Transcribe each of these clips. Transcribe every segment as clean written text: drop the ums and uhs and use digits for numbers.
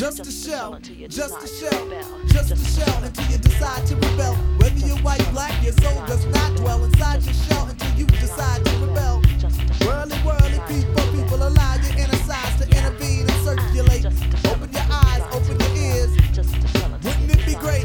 Just a shell, just a shell, just a shell until you decide to rebel. Whether you're white, black, your soul does not dwell inside your shell until you decide to rebel. Whirly, whirly, people allow your inner sides to intervene and circulate. Open your eyes, open your ears. Wouldn't it be great?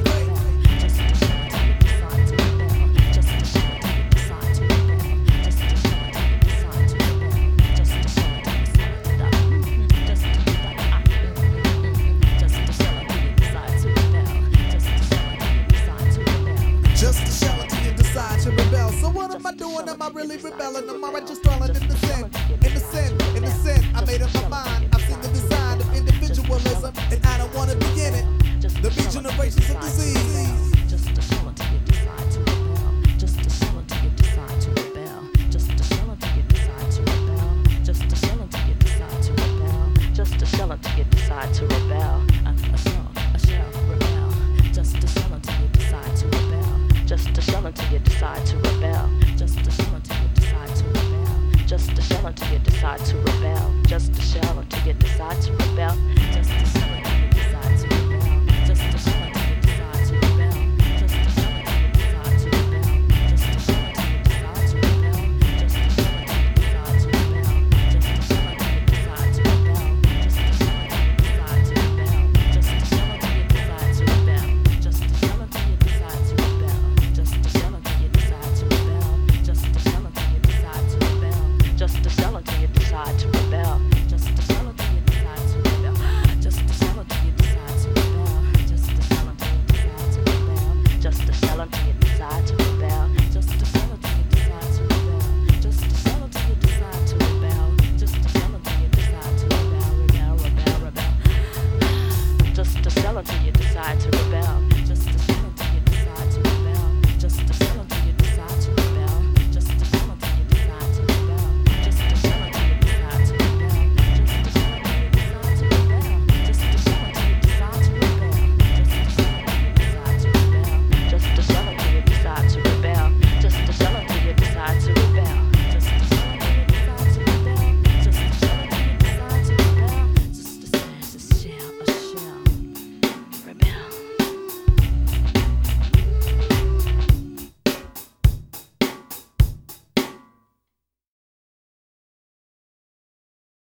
Just to shell until you decide to rebel. So what am I doing? Am I really rebelling? Am I just dwelling in the sin? In the sin, in the sin. I made up my mind. I've seen the design of individualism, and I don't want to be in it. The regenerations of disease. Just a shell until you decide to rebel. Just a shell until you decide to rebel. Just a shell until you decide to rebel. Just a shell until you decide to rebel. Just a shell until you decide to rebel. A shell, rebel. Just a shell until you decide to rebel. Just a shell until you decide to rebel. Just a shell until you decide to rebel. Just a shell until you decide to rebel. Just a shell until you decide to rebel. Just a shell.